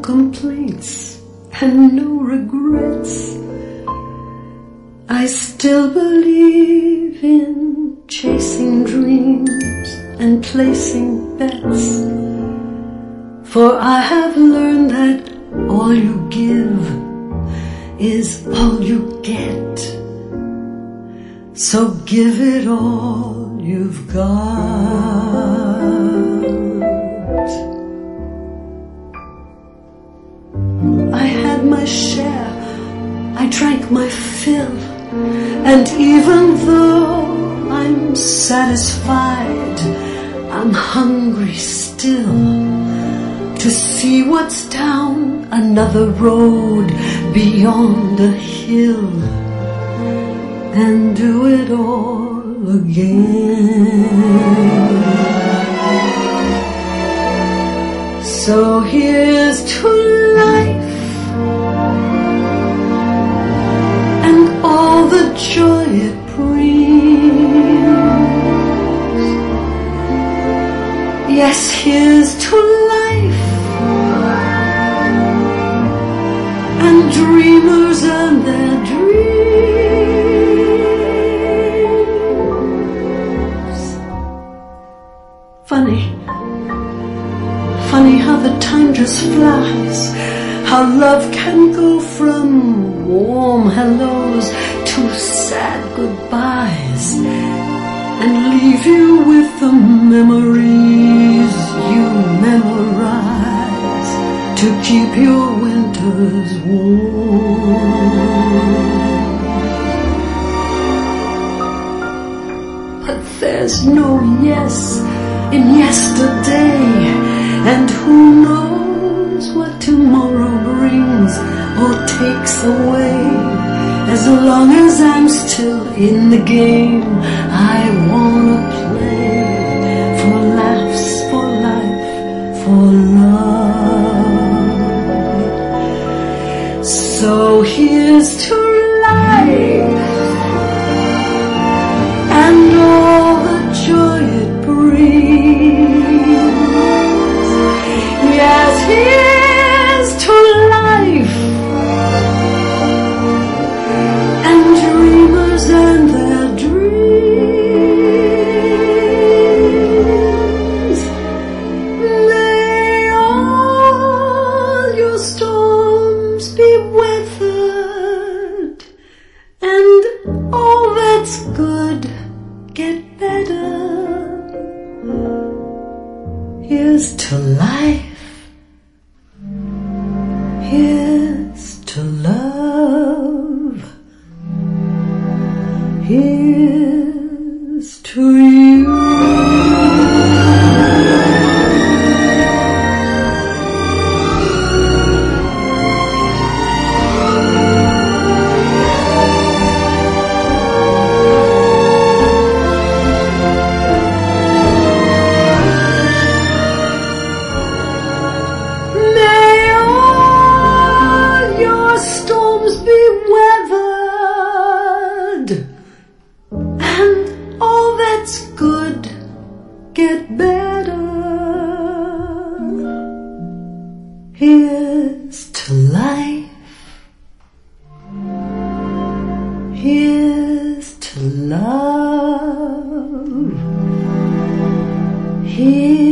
complaints and no regrets. I still believe in chasing dreams and placing bets, for I have learned that all you give is all you get. So give it all you've got. I had my share, I drank my fill, and even though I'm satisfied, I'm hungry still to see what's down another road beyond a hill, and do it all again. So here's to life and all the joy it brings. Yes, here's to life and dreamers and their dreams. Funny how the time just flies, how love can go from warm hellos to sad goodbyes, and leave you with the memories you memorize to keep your winters warm. But there's no yes in yesterday, and who knows what tomorrow brings or takes away. As long as I'm still in the game, I wanna play for laughs, for life, for love. So here's to life and all the joy it brings. Yes, here's to life and dreamers and their dreams. May all your storms be weathered, and all that's good get better. Here's to life. Here's to love. Here's to you. Get better. Here's to life. Here's to love. Here's